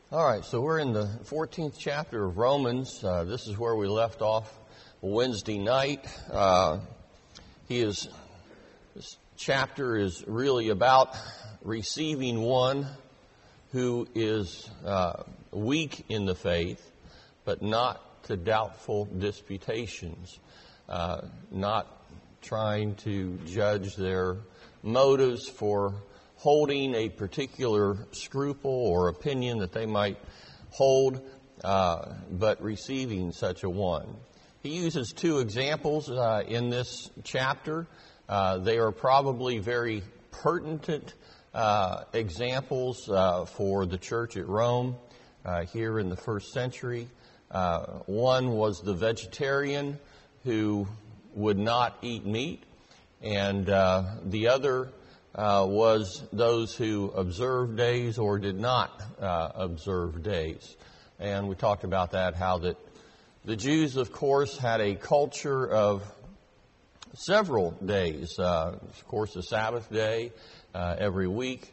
All right, so we're in the 14th chapter of Romans. This is where we left off Wednesday night. This chapter is really about receiving one who is weak in the faith, but not to doubtful disputations, not trying to judge their motives for holding a particular scruple or opinion that they might hold, but receiving such a one. He uses two examples in this chapter. They are probably very pertinent examples for the church at Rome here in the first century. One was the vegetarian who would not eat meat, and the other was those who observed days or did not observe days. And we talked about that, how that the Jews, of course, had a culture of several days. Of course, the Sabbath day every week,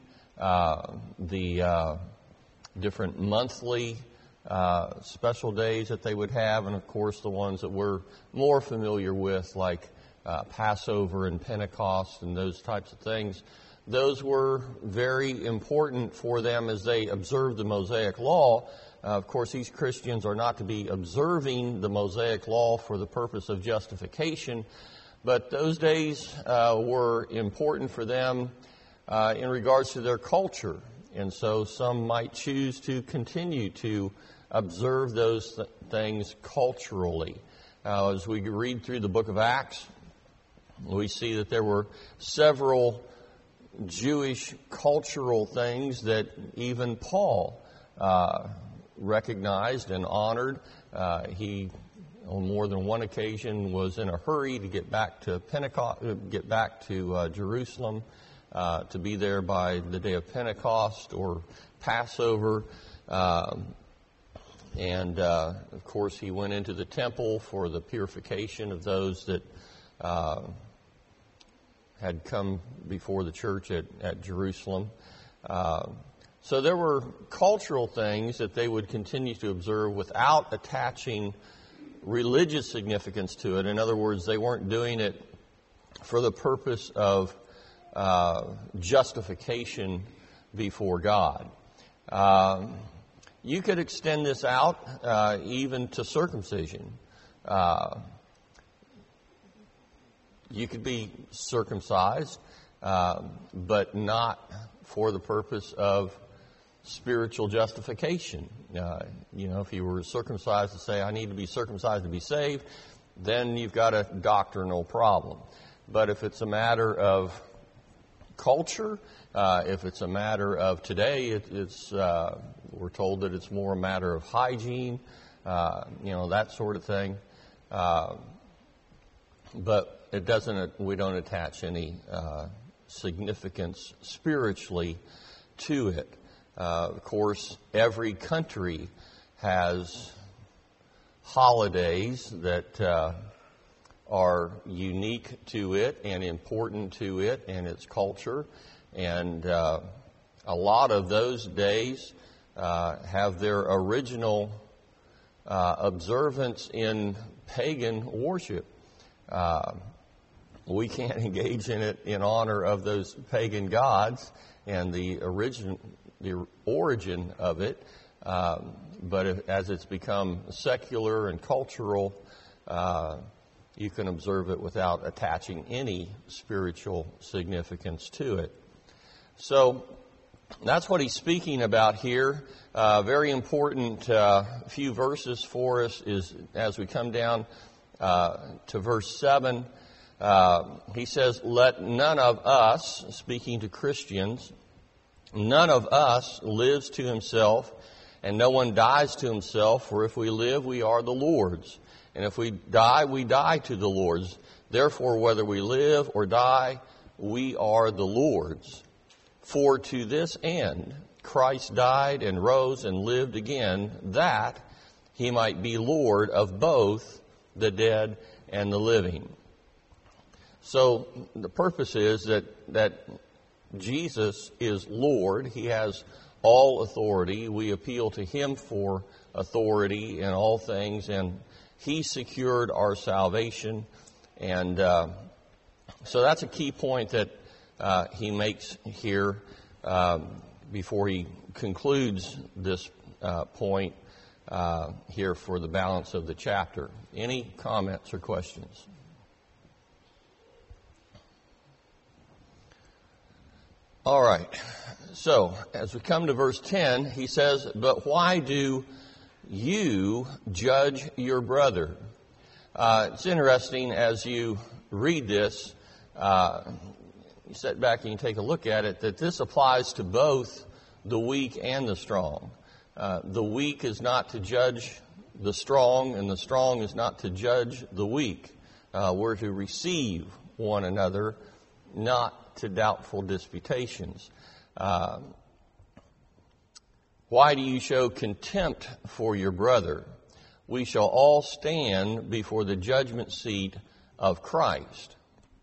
the different monthly special days that they would have, and of course the ones that we're more familiar with, like Passover and Pentecost and those types of things. Those were very important for them as they observed the Mosaic law. Of course, these Christians are not to be observing the Mosaic law for the purpose of justification, but those days were important for them in regards to their culture. And so some might choose to continue to observe those things culturally. As we read through the book of Acts, we see that there were several Jewish cultural things that even Paul recognized and honored. He, on more than one occasion, was in a hurry to get back to Jerusalem, to be there by the day of Pentecost or Passover. And of course, he went into the temple for the purification of those that had come before the church at Jerusalem. So there were cultural things that they would continue to observe without attaching religious significance to it. In other words, they weren't doing it for the purpose of justification before God. You could extend this out even to circumcision. You could be circumcised, but not for the purpose of spiritual justification. If you were circumcised to say, I need to be circumcised to be saved, then you've got a doctrinal problem. But if it's a matter of culture, if it's a matter of today, we're told that it's more a matter of hygiene, that sort of thing. But we don't attach any significance spiritually to it. Of course, every country has holidays that are unique to it and important to it and its culture. And a lot of those days have their original observance in pagan worship. We can't engage in it in honor of those pagan gods and the origin of it. But as it's become secular and cultural, you can observe it without attaching any spiritual significance to it. So that's what he's speaking about here. Very important few verses for us is as we come down to verse 7. He says, let none of us, speaking to Christians, none of us lives to himself, and no one dies to himself, for if we live, we are the Lord's. And if we die to the Lord's. Therefore, whether we live or die, we are the Lord's. For to this end, Christ died and rose and lived again, that he might be Lord of both the dead and the living. So the purpose is that Jesus is Lord. He has all authority. We appeal to Him for authority in all things, and He secured our salvation. And so that's a key point that he makes here before he concludes this point here for the balance of the chapter. Any comments or questions? All right. So, as we come to verse 10, he says, "But why do you judge your brother?" It's interesting as you read this, you sit back and you take a look at it, that this applies to both the weak and the strong. The weak is not to judge the strong, and the strong is not to judge the weak. We're to receive one another, not to doubtful disputations. Why do you show contempt for your brother? We shall all stand before the judgment seat of Christ.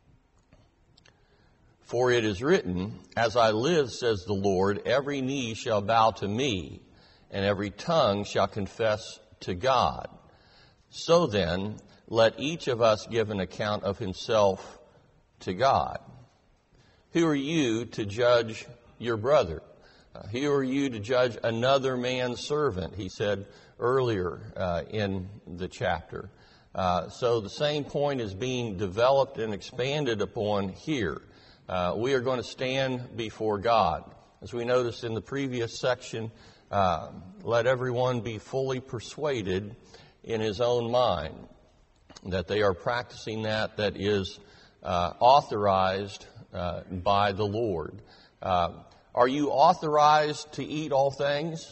For it is written, "As I live, says the Lord, every knee shall bow to me, and every tongue shall confess to God." So then, let each of us give an account of himself to God. Who are you to judge your brother? Who are you to judge another man's servant? He said earlier in the chapter. So the same point is being developed and expanded upon here. We are going to stand before God. As we noticed in the previous section, let everyone be fully persuaded in his own mind that they are practicing that is authorized by the Lord. Are you authorized to eat all things?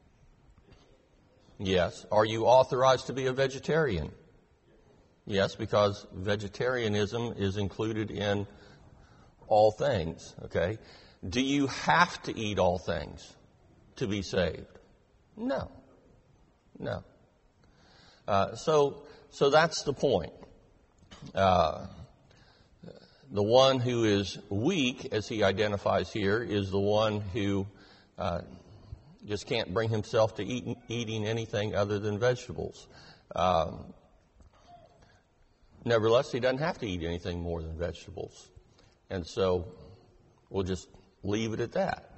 Yes. Are you authorized to be a vegetarian? Yes, because vegetarianism is included in all things, okay? Do you have to eat all things to be saved? No. No. So that's the point. The one who is weak, as he identifies here, is the one who just can't bring himself to eating anything other than vegetables. Nevertheless, he doesn't have to eat anything more than vegetables. And so we'll just leave it at that.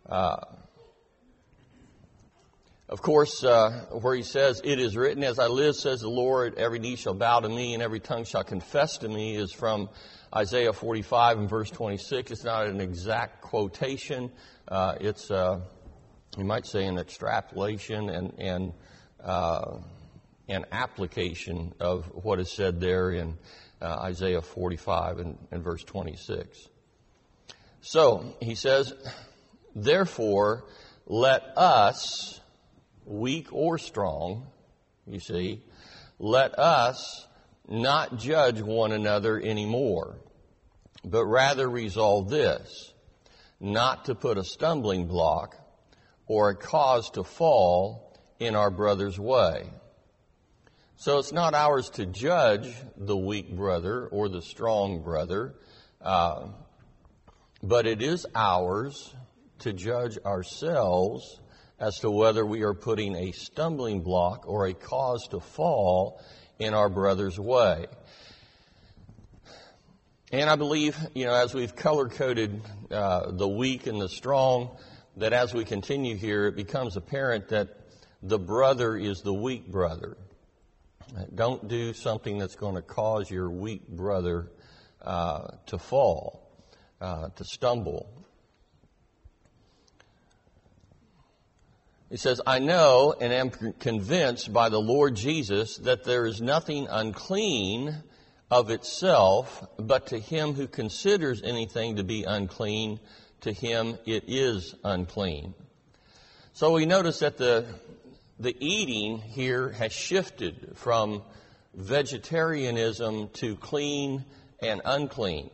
Of course, where he says, "It is written, as I live, says the Lord, every knee shall bow to me and every tongue shall confess to me," is from Isaiah 45 and verse 26. It's not an exact quotation. It's, you might say, an extrapolation and an application of what is said there in Isaiah 45 and verse 26. So, he says, "Therefore, let us, weak or strong," you see, "let us not judge one another anymore, but rather resolve this, not to put a stumbling block or a cause to fall in our brother's way." So it's not ours to judge the weak brother or the strong brother, but it is ours to judge ourselves as to whether we are putting a stumbling block or a cause to fall in our brother's way. And I believe, as we've color-coded the weak and the strong, that as we continue here, it becomes apparent that the brother is the weak brother. Don't do something that's going to cause your weak brother to fall, to stumble. He says, "I know and am convinced by the Lord Jesus that there is nothing unclean of itself, but to him who considers anything to be unclean, to him it is unclean." So we notice that the eating here has shifted from vegetarianism to clean and unclean.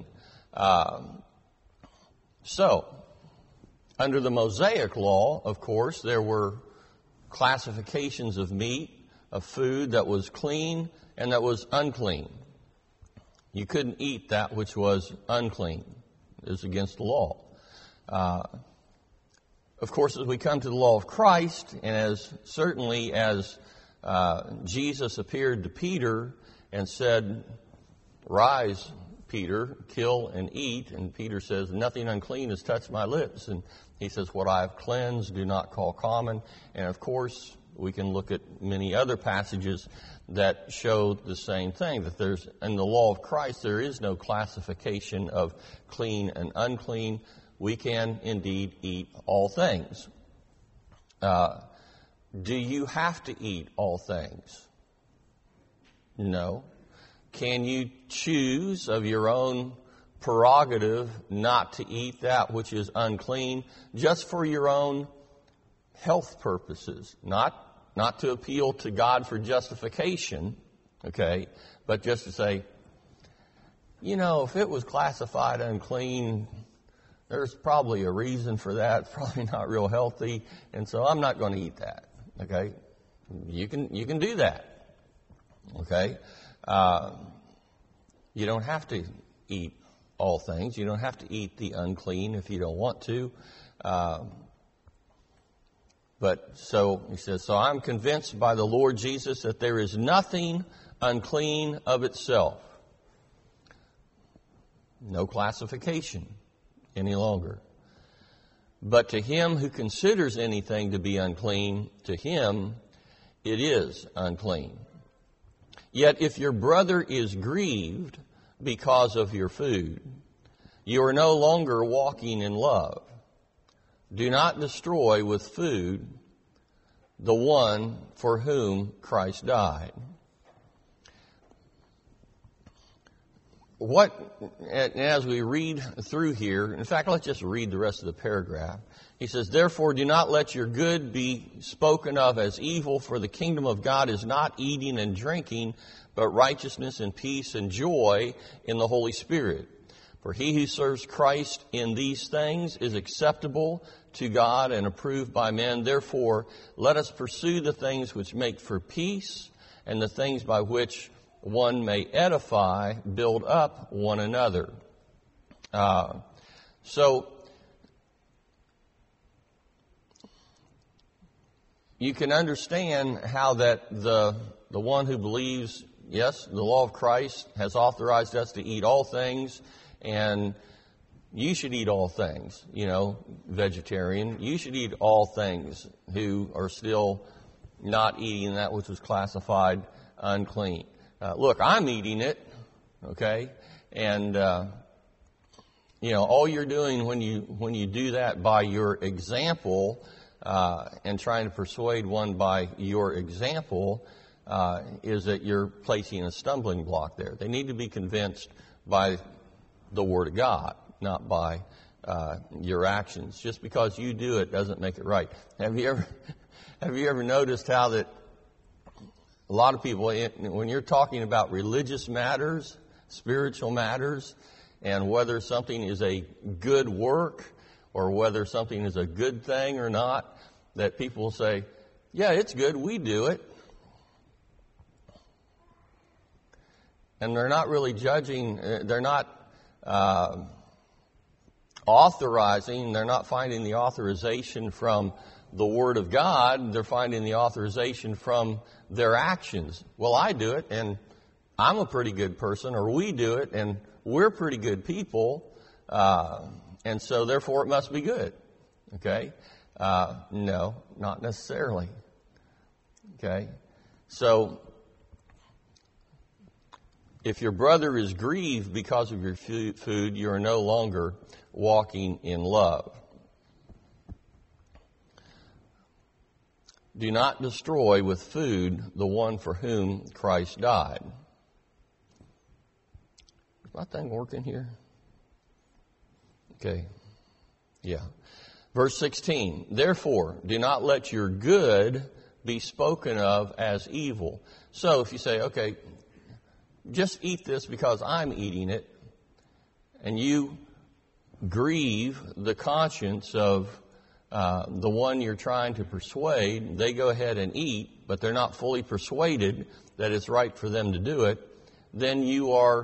So, under the Mosaic law, of course, there were classifications of meat, of food that was clean and that was unclean. You couldn't eat that which was unclean. It was against the law. of course, as we come to the law of Christ, and as certainly as Jesus appeared to Peter and said, "Rise, Peter, kill and eat," and Peter says, "Nothing unclean has touched my lips," and he says, "What I have cleansed, do not call common." And of course, we can look at many other passages that show the same thing, that there's, in the law of Christ, there is no classification of clean and unclean. We can indeed eat all things. Do you have to eat all things? No. Can you choose of your own prerogative not to eat that which is unclean just for your own health purposes? Not to appeal to God for justification, okay, but just to say, if it was classified unclean, there's probably a reason for that, probably not real healthy, and so I'm not going to eat that, okay? You can do that, okay? You don't have to eat all things. You don't have to eat the unclean if you don't want to. But so he says, "So I'm convinced by the Lord Jesus that there is nothing unclean of itself." No classification any longer. "But to him who considers anything to be unclean, to him it is unclean. Yet if your brother is grieved because of your food, you are no longer walking in love. Do not destroy with food the one for whom Christ died." As we read through here, in fact, let's just read the rest of the paragraph. He says, "Therefore, do not let your good be spoken of as evil, for the kingdom of God is not eating and drinking, but righteousness and peace and joy in the Holy Spirit. For he who serves Christ in these things is acceptable to God and approved by men. Therefore, let us pursue the things which make for peace and the things by which one may edify, build up one another." So you can understand how that the one who believes, yes, the law of Christ has authorized us to eat all things, and you should eat all things, vegetarian. You should eat all things who are still not eating that which was classified unclean. Look, I'm eating it, okay? And, all you're doing when you do that by your example, and trying to persuade one by your example, is that you're placing a stumbling block there. They need to be convinced by the Word of God, not by your actions. Just because you do it doesn't make it right. Have you ever noticed how that a lot of people, when you're talking about religious matters, spiritual matters, and whether something is a good work or whether something is a good thing or not, that people will say, "Yeah, it's good, we do it." And they're not really judging, they're not authorizing, they're not finding the authorization from the Word of God, they're finding the authorization from their actions. Well, I do it, and I'm a pretty good person, or we do it, and we're pretty good people, and so therefore it must be good. Okay? No, not necessarily. Okay? So, if your brother is grieved because of your food, you are no longer walking in love. Do not destroy with food the one for whom Christ died. Is my thing working here? Okay. Yeah. Verse 16. Therefore, do not let your good be spoken of as evil. So if you say, okay, just eat this because I'm eating it, and you grieve the conscience of the one you're trying to persuade, they go ahead and eat, but they're not fully persuaded that it's right for them to do it, then you are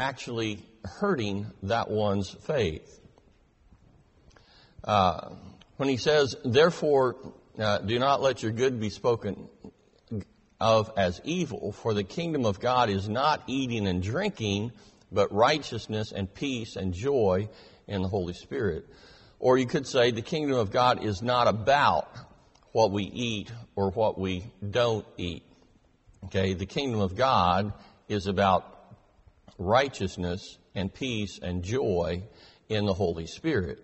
actually hurting that one's faith. when he says, therefore, do not let your good be spoken of as evil, for the kingdom of God is not eating and drinking, but righteousness and peace and joy in the Holy Spirit. Or you could say the kingdom of God is not about what we eat or what we don't eat. Okay, the kingdom of God is about righteousness and peace and joy in the Holy Spirit.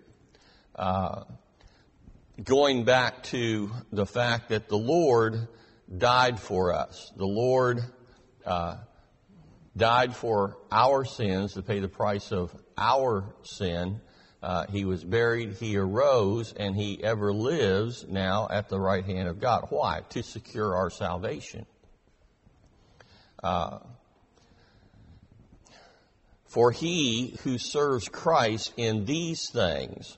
Going back to the fact that the Lord died for us. The Lord died for our sins to pay the price of our sin. He was buried, He arose, and He ever lives now at the right hand of God. Why? To secure our salvation. For he who serves Christ in these things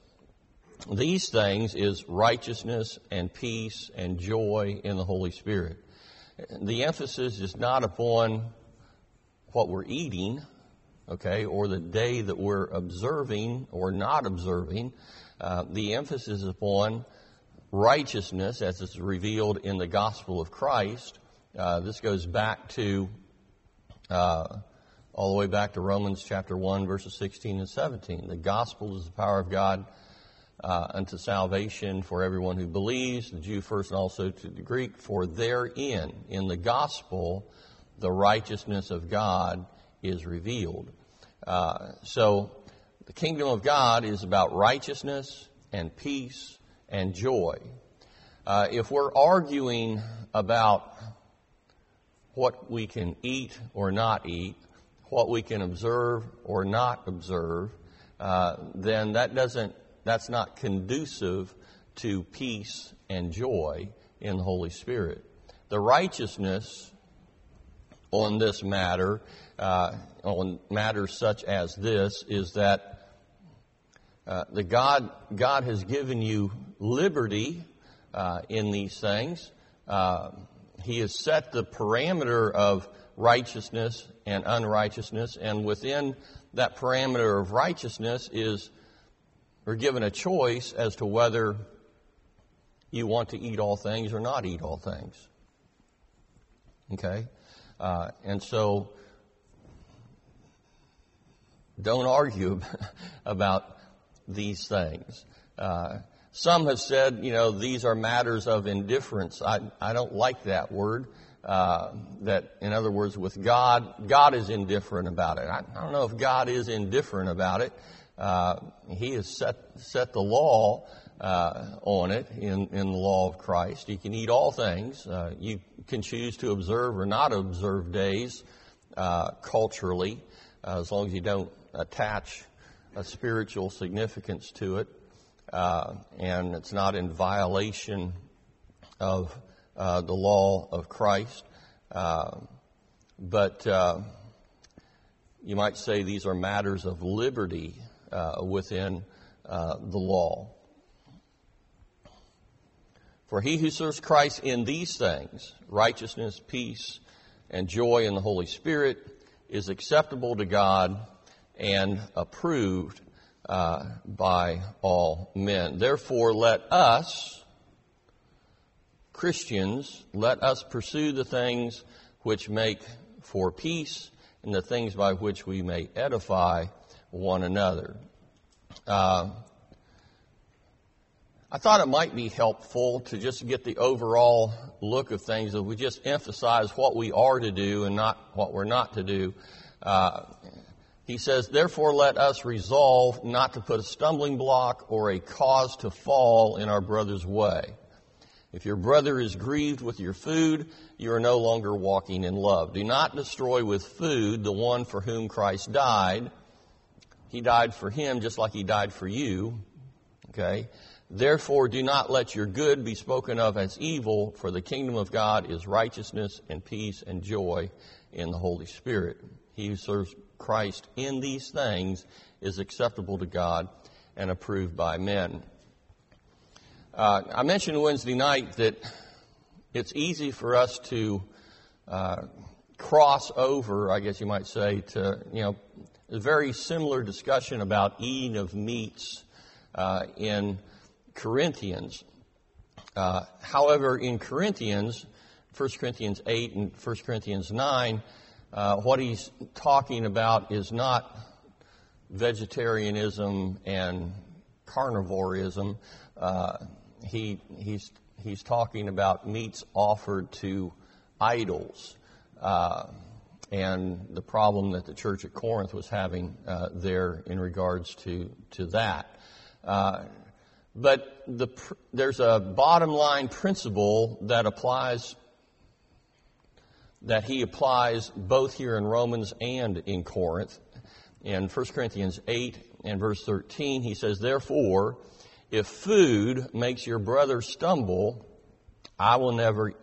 is righteousness and peace and joy in the Holy Spirit. The emphasis is not upon what we're eating, okay, or the day that we're observing or not observing. The emphasis is upon righteousness as it's revealed in the gospel of Christ. This goes back to all the way back to Romans chapter 1, verses 16 and 17. The gospel is the power of God unto salvation for everyone who believes, the Jew first and also to the Greek. For therein, in the gospel, the righteousness of God is revealed. So the kingdom of God is about righteousness and peace and joy. If we're arguing about what we can eat or not eat, what we can observe or not observe, then that's not conducive to peace and joy in the Holy Spirit. The righteousness on this matter, on matters such as this, is that God has given you liberty in these things. He has set the parameter of righteousness and unrighteousness, and within that parameter of righteousness we're given a choice as to whether you want to eat all things or not eat all things. Okay? And so don't argue about these things. Some have said, these are matters of indifference. I don't like that word. That, in other words, with God is indifferent about it. I don't know if God is indifferent about it. He has set the law on it in the law of Christ. You can eat all things. You can choose to observe or not observe days culturally, as long as you don't attach a spiritual significance to it, and it's not in violation of the law of Christ. But you might say these are matters of liberty within the law. For he who serves Christ in these things, righteousness, peace, and joy in the Holy Spirit, is acceptable to God and approved by all men. Therefore, let us, Christians, let us pursue the things which make for peace and the things by which we may edify one another. I thought it might be helpful to just get the overall look of things, if we just emphasize what we are to do and not what we're not to do. He says, therefore let us resolve not to put a stumbling block or a cause to fall in our brother's way. If your brother is grieved with your food, you are no longer walking in love. Do not destroy with food the one for whom Christ died. He died for him just like he died for you. Okay? Therefore, do not let your good be spoken of as evil, for the kingdom of God is righteousness and peace and joy in the Holy Spirit. He who serves Christ in these things is acceptable to God and approved by men. I mentioned Wednesday night that it's easy for us to cross over, I guess you might say, to, a very similar discussion about eating of meats in Corinthians. However, in Corinthians, 1 Corinthians 8 and 1 Corinthians 9, what he's talking about is not vegetarianism and carnivorism. He's talking about meats offered to idols, and the problem that the church at Corinth was having there in regards to that. But there's a bottom line principle that he applies both here in Romans and in Corinth. In 1 Corinthians 8 and verse 13, he says, "Therefore, if food makes your brother stumble, I will never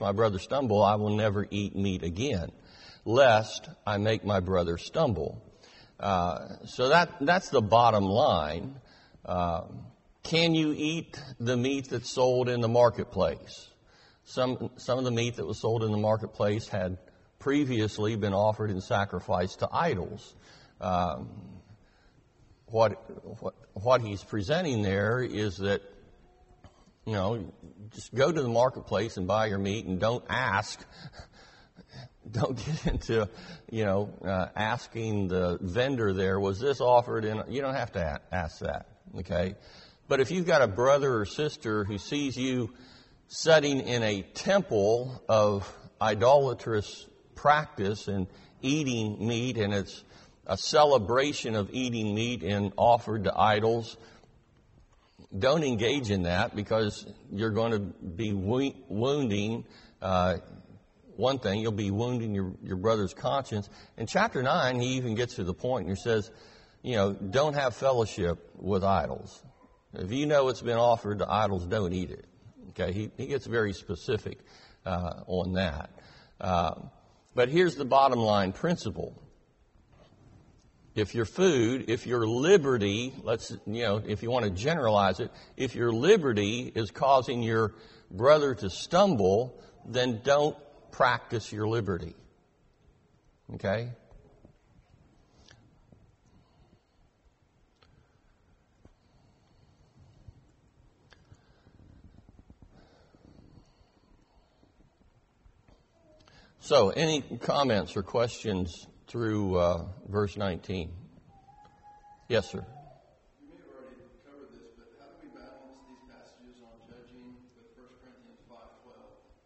eat meat again, lest I make my brother stumble." So that's the bottom line. Can you eat the meat that's sold in the marketplace? Some of the meat that was sold in the marketplace had previously been offered in sacrifice to idols. What he's presenting there is that, just go to the marketplace and buy your meat, and don't ask. Don't get into, asking the vendor there, was this offered in? You don't have to ask that, okay? But if you've got a brother or sister who sees you sitting in a temple of idolatrous practice and eating meat, and it's a celebration of eating meat and offered to idols, don't engage in that, because you're going to be wounding, one thing, you'll be wounding your brother's conscience. In chapter 9, he even gets to the point and he says, don't have fellowship with idols. If you know it's been offered to idols, don't eat it. Okay, he gets very specific on that. But here's the bottom line principle. If your liberty, if you want to generalize it, if your liberty is causing your brother to stumble, then don't practice your liberty. Okay? So, any comments or questions through verse 19? Yes, sir. You may have already covered this, but how do we balance these passages on judging with 1 Corinthians 5:12?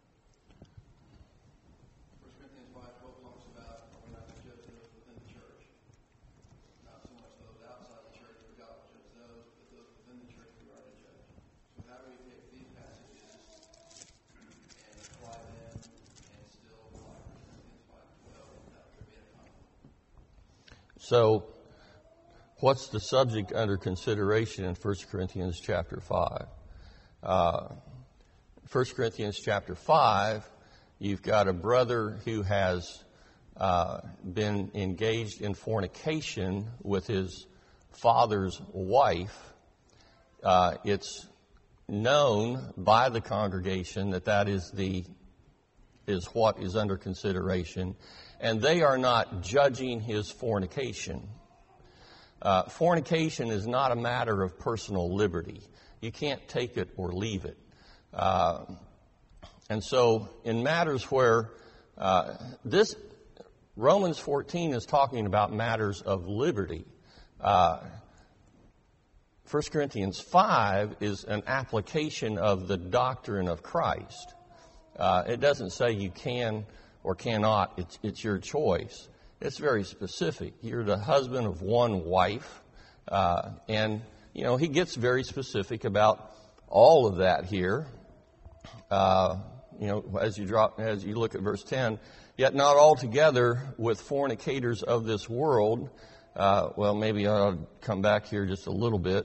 1 Corinthians 5:12 talks about we're not to judge those within the church. Not so much those outside the church, but God will judge those, but those within the church we are to judge. So how do we take these passages and apply them and still apply 1 Corinthians 5:12 without there being a conflict? So, what's the subject under consideration in 1 Corinthians chapter 5? 1 Corinthians chapter 5, you've got a brother who has been engaged in fornication with his father's wife. It's known by the congregation that is what is under consideration, and they are not judging his fornication. Fornication is not a matter of personal liberty. You can't take it or leave it. And so in matters where this Romans 14 is talking about matters of liberty, 1 Corinthians 5 is an application of the doctrine of Christ. It doesn't say you can or cannot. It's your choice. It's very specific. You're the husband of one wife. And, he gets very specific about all of that here. As you look at verse 10, yet not altogether with fornicators of this world. Maybe I'll come back here just a little bit.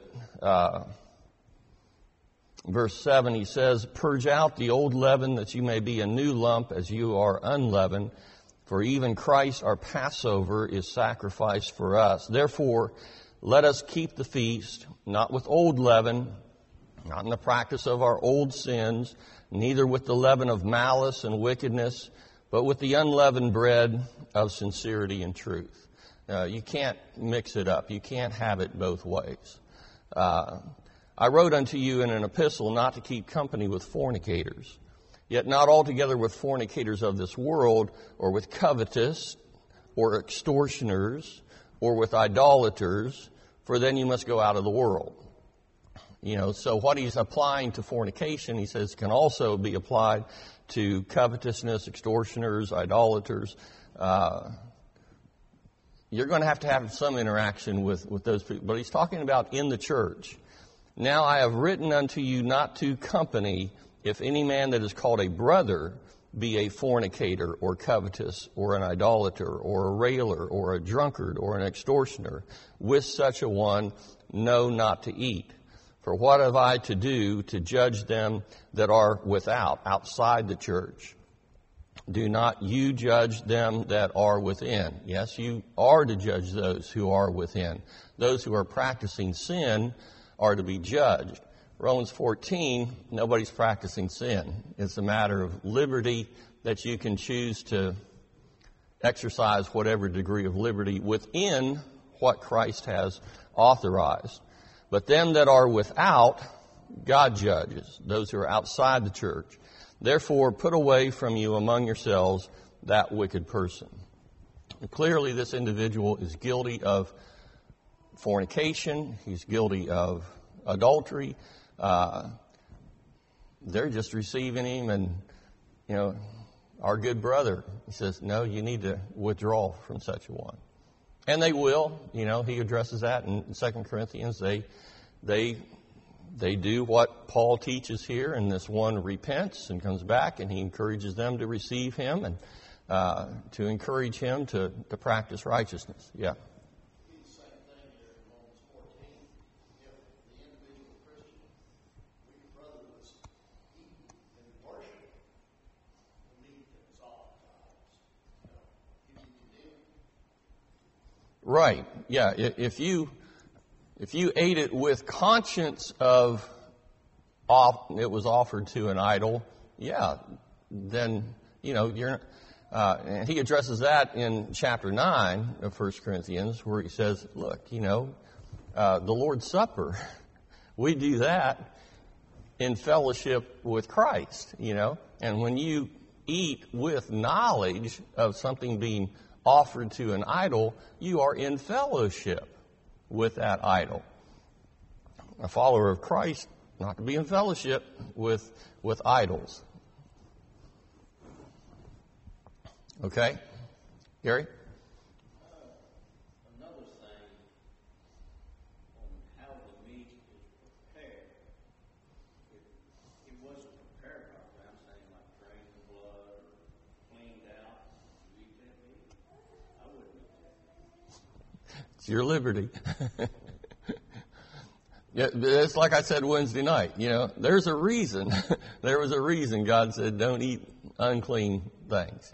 Verse 7, he says, purge out the old leaven that you may be a new lump as you are unleavened. For even Christ, our Passover, is sacrificed for us. Therefore, let us keep the feast, not with old leaven, not in the practice of our old sins, neither with the leaven of malice and wickedness, but with the unleavened bread of sincerity and truth. You can't mix it up. You can't have it both ways. I wrote unto you in an epistle not to keep company with fornicators, yet not altogether with fornicators of this world, or with covetous, or extortioners, or with idolaters, for then you must go out of the world. So what he's applying to fornication, he says, can also be applied to covetousness, extortioners, idolaters. You're going to have some interaction with those people. But he's talking about in the church. Now I have written unto you not to company, if any man that is called a brother be a fornicator, or covetous, or an idolater, or a railer, or a drunkard, or an extortioner. With such a one, no, not to eat. For what have I to do to judge them that are without, outside the church? Do not you judge them that are within. Yes, you are to judge those who are within. Those who are practicing sin are to be judged. Romans 14, nobody's practicing sin. It's a matter of liberty that you can choose to exercise whatever degree of liberty within what Christ has authorized. But them that are without, God judges, those who are outside the church. Therefore, put away from you among yourselves that wicked person. And clearly, this individual is guilty of fornication. He's guilty of adultery. They're just receiving him, and, our good brother, he says, no, you need to withdraw from such a one. And they will. He addresses that in 2 Corinthians. They do what Paul teaches here, and this one repents and comes back, and he encourages them to receive him and to encourage him to practice righteousness. Yeah. The same thing here in Romans 14. If the individual Christian, weak brother was eating and worship, the meat that was oftentimes, you need to do. Right. Yeah. If you ate it with conscience of it was offered to an idol, yeah, then you're. And he addresses that in chapter 9 of 1 Corinthians, where he says, "Look, the Lord's Supper, we do that in fellowship with Christ, and when you eat with knowledge of something being offered to an idol, you are in fellowship with that idol. A follower of Christ, not to be in fellowship with idols." Okay? Gary? Another thing on how the meat is prepared. It wasn't prepared properly. I'm saying like drained the blood or cleaned out. You eat that meat? I wouldn't eat that meat. It's your liberty. Yeah, it's like I said Wednesday night. There's a reason. There was a reason God said don't eat unclean things.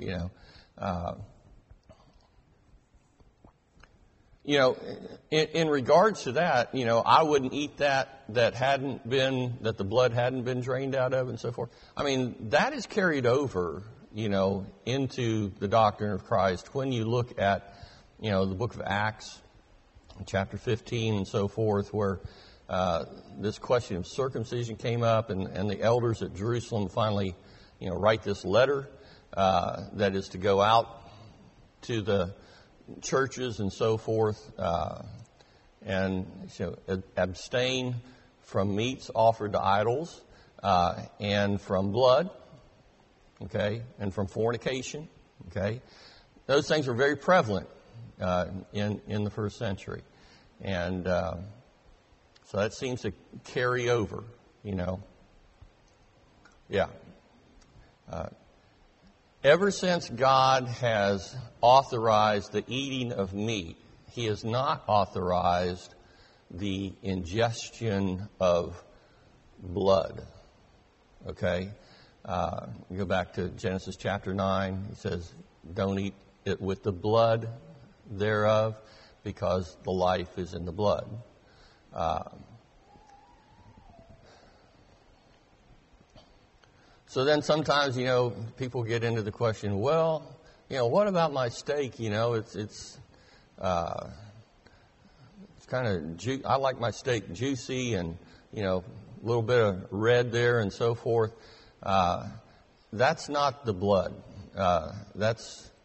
In regards to that, I wouldn't eat that the blood hadn't been drained out of and so forth. I mean, that is carried over, into the doctrine of Christ. When you look at, the book of Acts, chapter 15 and so forth, where this question of circumcision came up, and the elders at Jerusalem finally, write this letter that is to go out to the churches and so forth, and abstain from meats offered to idols, and from blood, okay, and from fornication, okay. Those things were very prevalent in the first century, and so that seems to carry over, Yeah. Ever since God has authorized the eating of meat, He has not authorized the ingestion of blood. Okay? You go back to Genesis chapter 9. He says, don't eat it with the blood thereof, because the life is in the blood. So then sometimes, people get into the question, well, what about my steak? It's kind of, I like my steak juicy and a little bit of red there and so forth. That's not the blood. That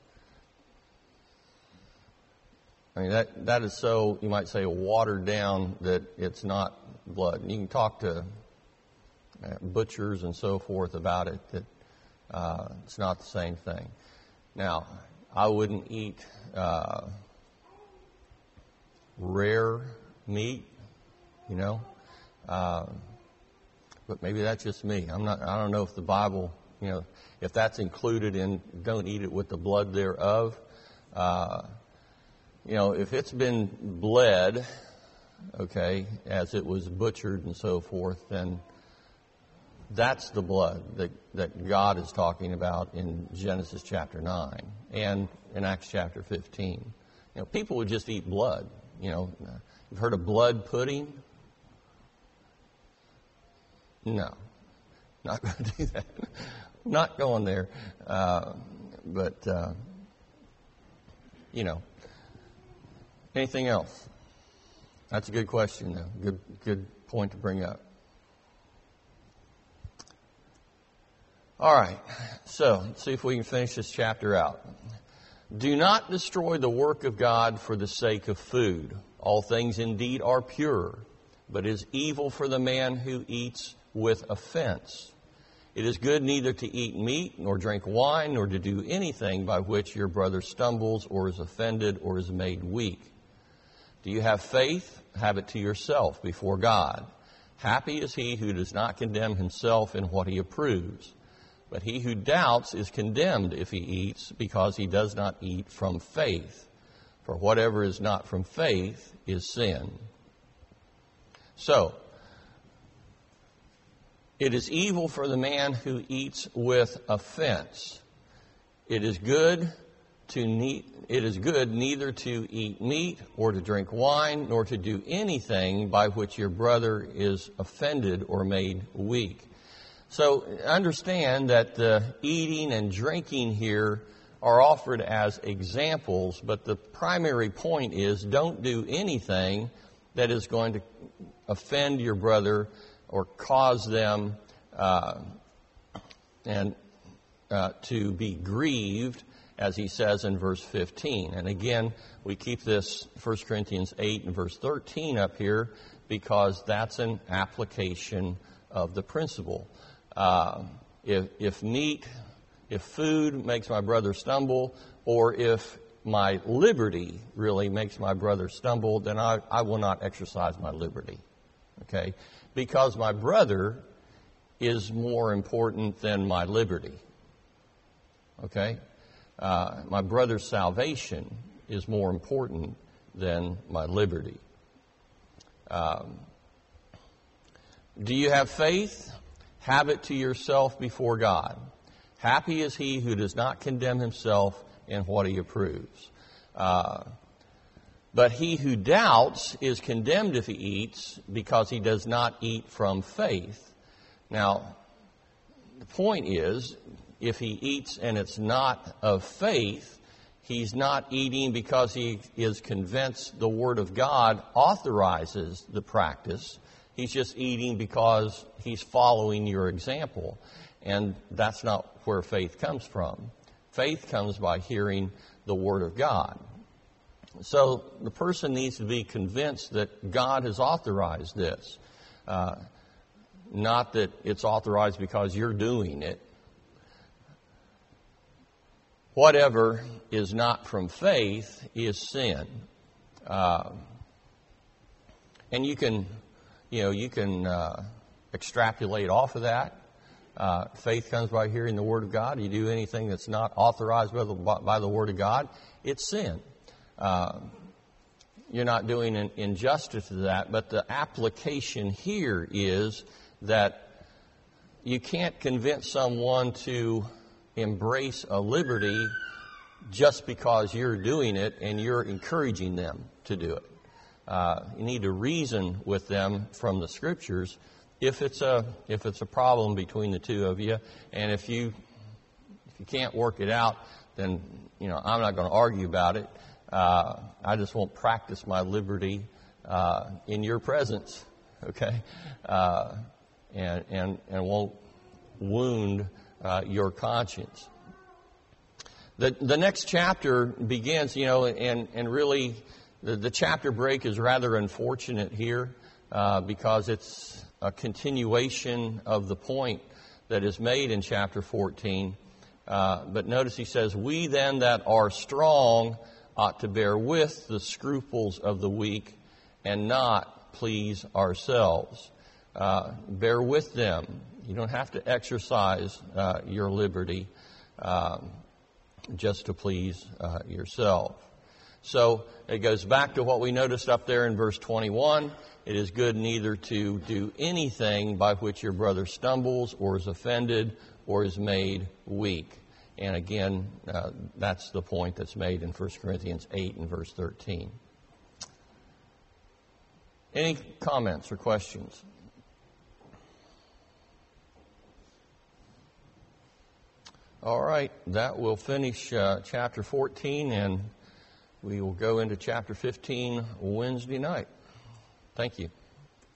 is so, you might say, watered down that it's not blood. And you can talk to butchers and so forth about it, that it's not the same thing. Now, I wouldn't eat rare meat, but maybe that's just me. I don't know if the Bible, if that's included in don't eat it with the blood thereof. If it's been bled, okay, as it was butchered and so forth, then that's the blood that God is talking about in Genesis chapter 9 and in Acts chapter 15. People would just eat blood. You've heard of blood pudding? No, not going to do that. Not going there. Anything else? That's a good question, though. Good point to bring up. All right, so let's see if we can finish this chapter out. Do not destroy the work of God for the sake of food. All things indeed are pure, but it is evil for the man who eats with offense. It is good neither to eat meat, nor drink wine, nor to do anything by which your brother stumbles, or is offended, or is made weak. Do you have faith? Have it to yourself before God. Happy is he who does not condemn himself in what he approves. But he who doubts is condemned if he eats, because he does not eat from faith. For whatever is not from faith is sin. So, it is evil for the man who eats with offense. It is good neither to eat meat or to drink wine, nor to do anything by which your brother is offended or made weak. So understand that the eating and drinking here are offered as examples, but the primary point is don't do anything that is going to offend your brother or cause them to be grieved, as he says in verse 15. And again, we keep this 1 Corinthians 8 and verse 13 up here because that's an application of the principle. If food makes my brother stumble, or if my liberty really makes my brother stumble, then I will not exercise my liberty. Okay? Because my brother is more important than my liberty. Okay? My brother's salvation is more important than my liberty. Do you have faith? Have it to yourself before God. Happy is he who does not condemn himself in what he approves. But he who doubts is condemned if he eats, because he does not eat from faith. Now, the point is, if he eats and it's not of faith, he's not eating because he is convinced the Word of God authorizes the practice. He's just eating because he's following your example. And that's not where faith comes from. Faith comes by hearing the Word of God. So the person needs to be convinced that God has authorized this. Not that it's authorized because you're doing it. Whatever is not from faith is sin. And you can extrapolate off of that. Faith comes by hearing the Word of God. You do anything that's not authorized by the Word of God, it's sin. You're not doing an injustice to that, but the application here is that you can't convince someone to embrace a liberty just because you're doing it and you're encouraging them to do it. You need to reason with them from the Scriptures if it's a problem between the two of you, and if you can't work it out, then I'm not going to argue about it. I just won't practice my liberty in your presence. okay, and won't wound your conscience. The next chapter begins, and really the chapter break is rather unfortunate here because it's a continuation of the point that is made in chapter 14. But notice he says, "We then that are strong ought to bear with the scruples of the weak and not please ourselves." Bear with them. You don't have to exercise your liberty just to please yourself. So it goes back to what we noticed up there in verse 21. It is good neither to do anything by which your brother stumbles or is offended or is made weak. And again, that's the point that's made in 1 Corinthians 8 and verse 13. Any comments or questions? All right, that will finish chapter 14, and we will go into chapter 15 Wednesday night. Thank you.